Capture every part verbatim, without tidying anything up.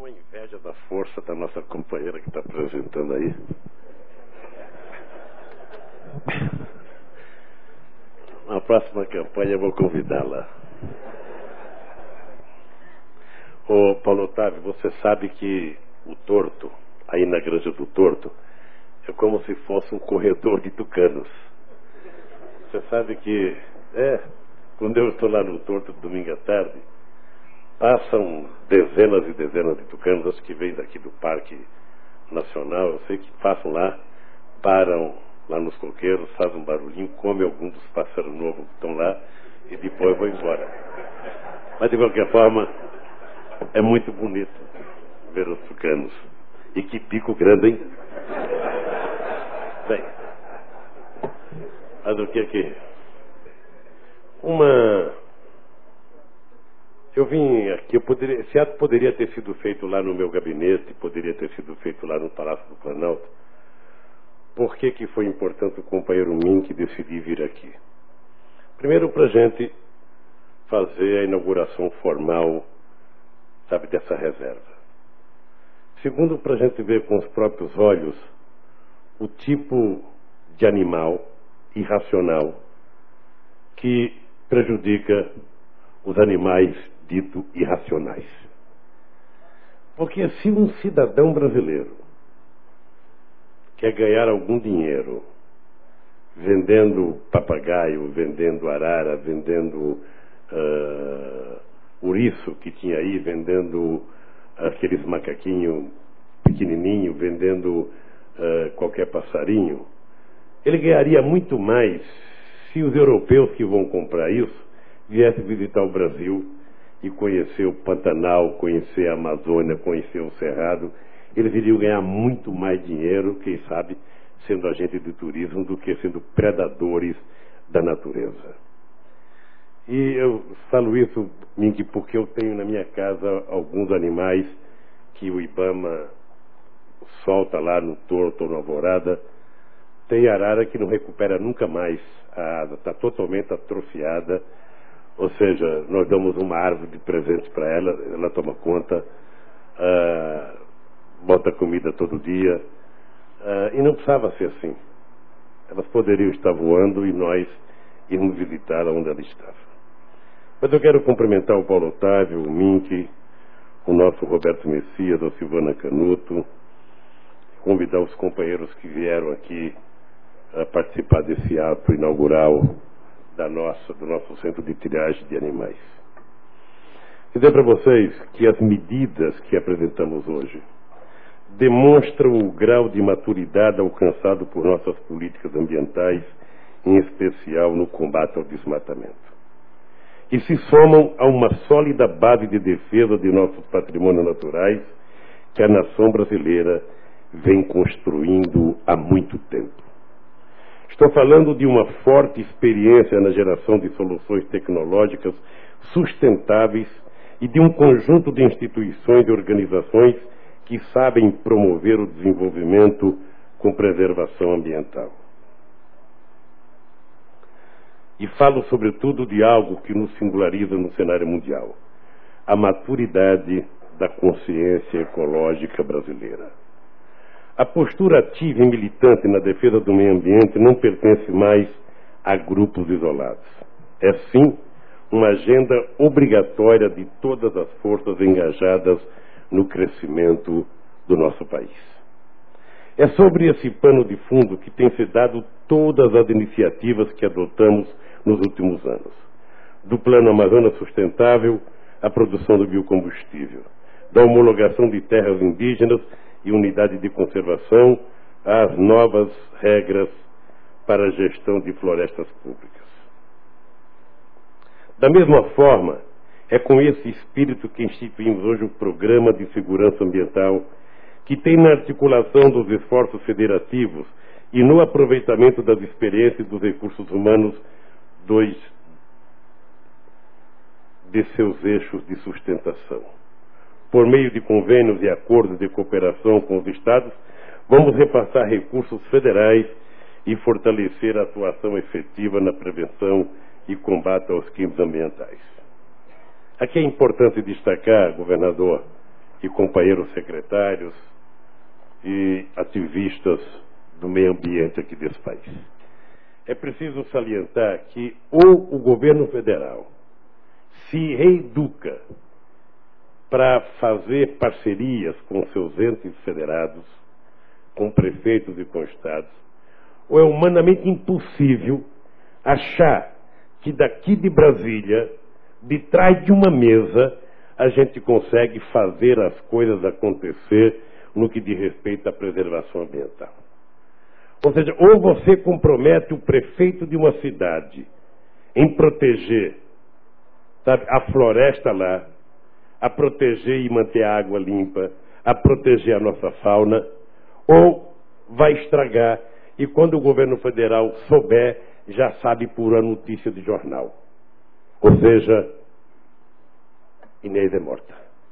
uma inveja da força da nossa companheira que está apresentando aí. Na próxima campanha eu vou convidá-la. Ô Paulo Otávio, você sabe que o Torto, aí na Granja do Torto, é como se fosse um corredor de tucanos. Você sabe que, é, quando eu estou lá no Torto domingo à tarde, passam dezenas e dezenas de tucanos, acho que vêm daqui do Parque Nacional, eu sei que passam lá, param lá nos coqueiros, fazem um barulhinho, comem alguns dos pássaros novos que estão lá e depois vão embora. Mas de qualquer forma, é muito bonito ver os tucanos. E que pico grande, hein? Bem, mas o que é que... Uma... Eu vim aqui, eu poderia... esse ato poderia ter sido feito lá no meu gabinete, poderia ter sido feito lá no Palácio do Planalto. Por que que foi importante o companheiro Mink decidir vir aqui? Primeiro, para a gente fazer a inauguração formal, sabe, dessa reserva. Segundo, para a gente ver com os próprios olhos o tipo de animal irracional que prejudica os animais ditos irracionais. Porque se um cidadão brasileiro quer ganhar algum dinheiro vendendo papagaio, vendendo arara, vendendo uh, ouriço que tinha aí, vendendo aqueles macaquinhos pequenininhos, vendendo uh, qualquer passarinho, ele ganharia muito mais se os europeus que vão comprar isso viessem visitar o Brasil e conhecer o Pantanal, conhecer a Amazônia, conhecer o Cerrado. Eles iriam ganhar muito mais dinheiro, quem sabe, sendo agente de turismo, do que sendo predadores da natureza. E eu falo isso, Mink, porque eu tenho na minha casa alguns animais que o Ibama solta lá no Torto ou na Alvorada. Tem arara que não recupera nunca mais a asa, está totalmente atrofiada. Ou seja, nós damos uma árvore de presente para ela, ela toma conta, uh, bota comida todo dia, uh, e não precisava ser assim. Elas poderiam estar voando e nós irmos visitá-la onde ela estava. Mas eu quero cumprimentar o Paulo Otávio, o Mink, o nosso Roberto Messias, a Silvana Canuto, convidar os companheiros que vieram aqui a participar desse ato inaugural da nossa, do nosso centro de triagem de animais. Dizer para vocês que as medidas que apresentamos hoje demonstram o grau de maturidade alcançado por nossas políticas ambientais, em especial no combate ao desmatamento. E se somam a uma sólida base de defesa de nossos patrimônios naturais que a nação brasileira vem construindo há muito tempo. Estou falando de uma forte experiência na geração de soluções tecnológicas sustentáveis e de um conjunto de instituições e organizações que sabem promover o desenvolvimento com preservação ambiental. E falo, sobretudo, de algo que nos singulariza no cenário mundial: a maturidade da consciência ecológica brasileira. A postura ativa e militante na defesa do meio ambiente não pertence mais a grupos isolados. É, sim, uma agenda obrigatória de todas as forças engajadas no crescimento do nosso país. É sobre esse pano de fundo que têm se dado todas as iniciativas que adotamos nos últimos anos. Do Plano Amazônia Sustentável à produção do biocombustível, da homologação de terras indígenas e unidade de conservação às novas regras para a gestão de florestas públicas. Da mesma forma, é com esse espírito que instituímos hoje o Programa de Segurança Ambiental, que tem na articulação dos esforços federativos e no aproveitamento das experiências dos recursos humanos dois de seus eixos de sustentação. Por meio de convênios e acordos de cooperação com os estados, vamos repassar recursos federais e fortalecer a atuação efetiva na prevenção e combate aos crimes ambientais. Aqui é importante destacar, governador, e companheiros secretários e ativistas do meio ambiente aqui desse país. É preciso salientar que ou o governo federal se reeduca para fazer parcerias com seus entes federados, com prefeitos e com estados, ou é humanamente impossível achar que daqui de Brasília, de trás de uma mesa, a gente consegue fazer as coisas acontecer no que diz respeito à preservação ambiental. Ou seja, ou você compromete o prefeito de uma cidade em proteger, sabe, a floresta lá, a proteger e manter a água limpa, a proteger a nossa fauna, ou vai estragar e quando o governo federal souber, já sabe por uma notícia de jornal. Ou seja, Inês é morta.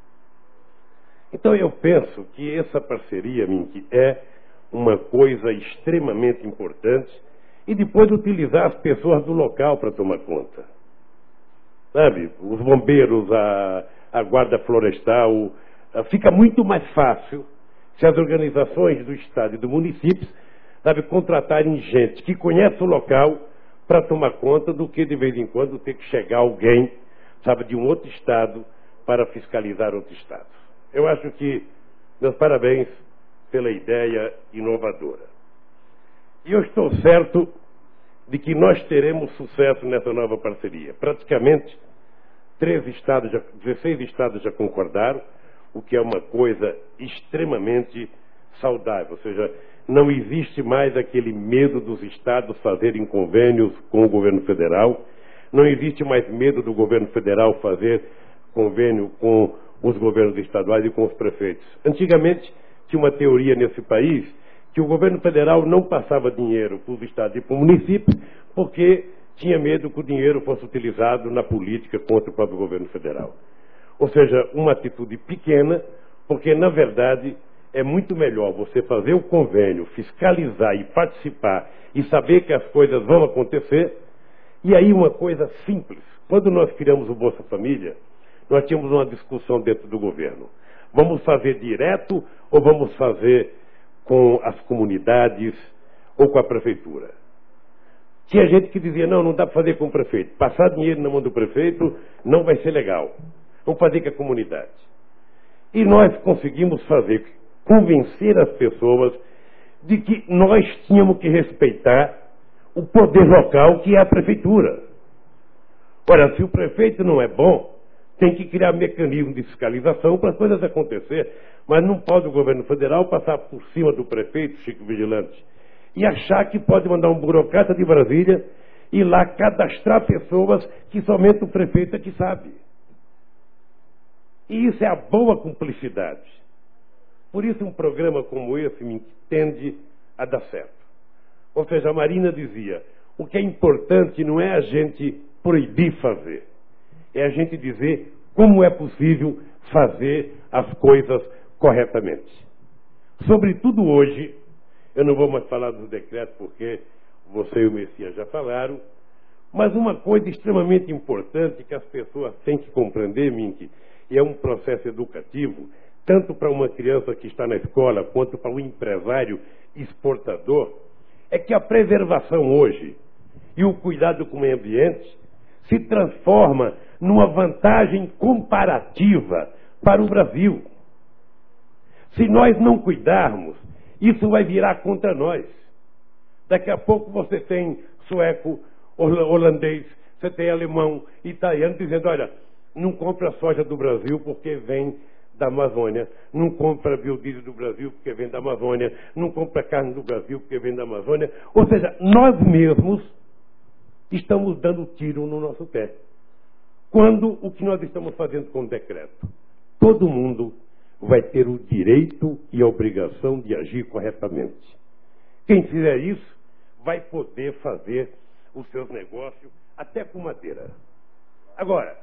Então eu penso que essa parceria, Mink, é uma coisa extremamente importante e depois utilizar as pessoas do local para tomar conta. Sabe, os bombeiros, a, a guarda florestal, a, fica muito mais fácil se as organizações do Estado e do município, sabe, contratarem gente que conhece o local para tomar conta do que de vez em quando ter que chegar alguém, sabe, de um outro Estado para fiscalizar outro Estado. Eu acho que, meus parabéns pela ideia inovadora. E eu estou certo de que nós teremos sucesso nessa nova parceria. Praticamente, treze estados já, dezesseis estados já concordaram, o que é uma coisa extremamente saudável. Ou seja, não existe mais aquele medo dos estados fazerem convênios com o governo federal, não existe mais medo do governo federal fazer convênio com os governos estaduais e com os prefeitos. Antigamente, tinha uma teoria nesse país que o governo federal não passava dinheiro para os estados e para o município porque tinha medo que o dinheiro fosse utilizado na política contra o próprio governo federal. Ou seja, uma atitude pequena, porque, na verdade, é muito melhor você fazer o convênio, fiscalizar e participar e saber que as coisas vão acontecer. E aí uma coisa simples. Quando nós criamos o Bolsa Família, nós tínhamos uma discussão dentro do governo. Vamos fazer direto ou vamos fazer com as comunidades ou com a prefeitura? Tinha gente que dizia, não, não dá para fazer com o prefeito. Passar dinheiro na mão do prefeito não vai ser legal. Vamos fazer com a comunidade. E nós conseguimos fazer, convencer as pessoas de que nós tínhamos que respeitar o poder local, que é a prefeitura. Ora, se o prefeito não é bom, tem que criar mecanismo de fiscalização para as coisas acontecer. Mas não pode o governo federal passar por cima do prefeito, Chico Vigilante, e achar que pode mandar um burocrata de Brasília ir lá cadastrar pessoas que somente o prefeito é que sabe. E isso é a boa cumplicidade. Por isso um programa como esse me tende a dar certo. Ou seja, a Marina dizia, o que é importante não é a gente proibir fazer, é a gente dizer como é possível fazer as coisas corretamente. Sobretudo hoje, eu não vou mais falar dos decretos porque você e o Messias já falaram, mas uma coisa extremamente importante que as pessoas têm que compreender, Mink, e é um processo educativo, tanto para uma criança que está na escola quanto para um empresário exportador, é que a preservação hoje e o cuidado com o meio ambiente se transforma numa vantagem comparativa para o Brasil. Se nós não cuidarmos, isso vai virar contra nós. Daqui a pouco você tem sueco, holandês, você tem alemão, italiano, dizendo, olha, não compra soja do Brasil porque vem da Amazônia, não compra biodiesel do Brasil porque vem da Amazônia, não compra carne do Brasil porque vem da Amazônia. Ou seja, nós mesmos estamos dando tiro no nosso pé. Quando o que nós estamos fazendo com o decreto? Todo mundo vai ter o direito e a obrigação de agir corretamente. Quem fizer isso vai poder fazer os seus negócios até com madeira. Agora,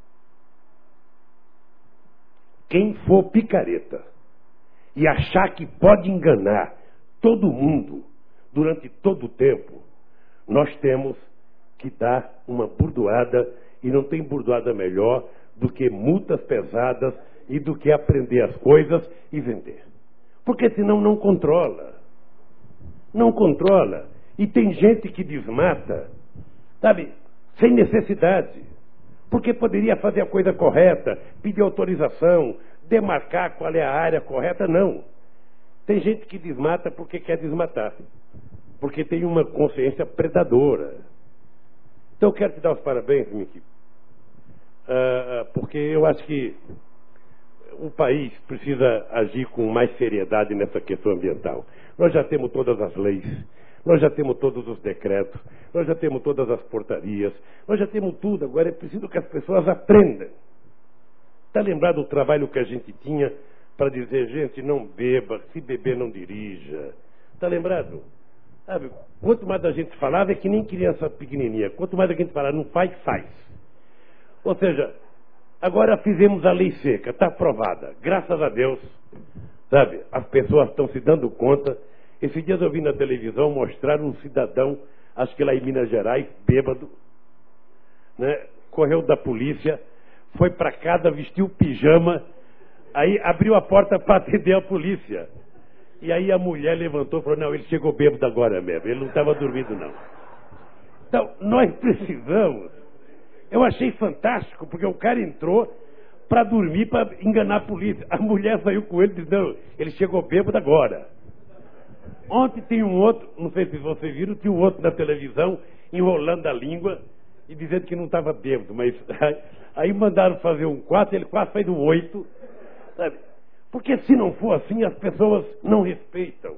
quem for picareta e achar que pode enganar todo mundo durante todo o tempo, nós temos que dar uma burdoada, e não tem burdoada melhor do que multas pesadas e do que aprender as coisas e vender. Porque senão não controla. Não controla. E tem gente que desmata, sabe, sem necessidade. Porque poderia fazer a coisa correta, pedir autorização, demarcar qual é a área correta. Não. Tem gente que desmata porque quer desmatar. Porque tem uma consciência predadora. Então eu quero te dar os parabéns, Miki. Uh, porque eu acho que o país precisa agir com mais seriedade nessa questão ambiental. Nós já temos todas as leis, nós já temos todos os decretos, nós já temos todas as portarias, nós já temos tudo. Agora é preciso que as pessoas aprendam. Está lembrado do trabalho que a gente tinha para dizer, gente, não beba, se beber não dirija. Está lembrado? Sabe, quanto mais a gente falava, é que nem criança pequenininha. Quanto mais a gente falava, não faz, faz. Ou seja, agora fizemos a lei seca, está aprovada. Graças a Deus, sabe, as pessoas estão se dando conta. Esses dias eu vi na televisão mostrar um cidadão, acho que lá em Minas Gerais, bêbado, né, correu da polícia, foi para casa, vestiu pijama, aí abriu a porta para atender a polícia. E aí a mulher levantou e falou, não, ele chegou bêbado agora mesmo, ele não estava dormindo não. Então, nós precisamos. Eu achei fantástico, porque o cara entrou para dormir, para enganar a polícia. A mulher saiu com ele dizendo, ele chegou bêbado agora. Ontem tem um outro, não sei se vocês viram, tinha um outro na televisão, enrolando a língua e dizendo que não estava bêbado. Mas aí mandaram fazer um quatro, ele quase fez um oito, sabe? Porque se não for assim, as pessoas não respeitam.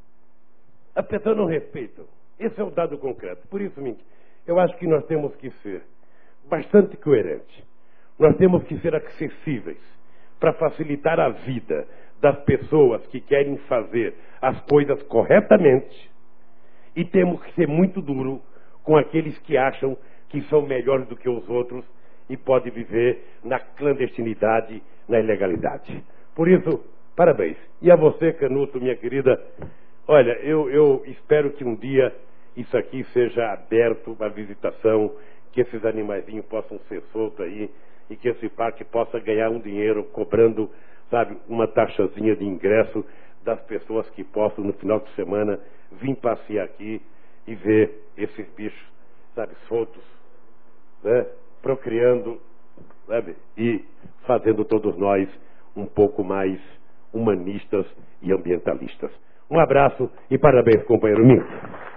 As pessoas não respeitam. Esse é o dado concreto. Por isso, Mink, eu acho que nós temos que ser bastante coerentes. Nós temos que ser acessíveis para facilitar a vida das pessoas que querem fazer as coisas corretamente, e temos que ser muito duro com aqueles que acham que são melhores do que os outros e podem viver na clandestinidade, na ilegalidade. Por isso, parabéns. E a você, Canuto, minha querida, olha, eu, eu espero que um dia isso aqui seja aberto à visitação, que esses animaizinhos possam ser soltos aí e que esse parque possa ganhar um dinheiro cobrando, sabe, uma taxazinha de ingresso das pessoas que possam, no final de semana, vir passear aqui e ver esses bichos, sabe, soltos, né, procriando, sabe, e fazendo todos nós um pouco mais humanistas e ambientalistas. Um abraço e parabéns, companheiro Minho.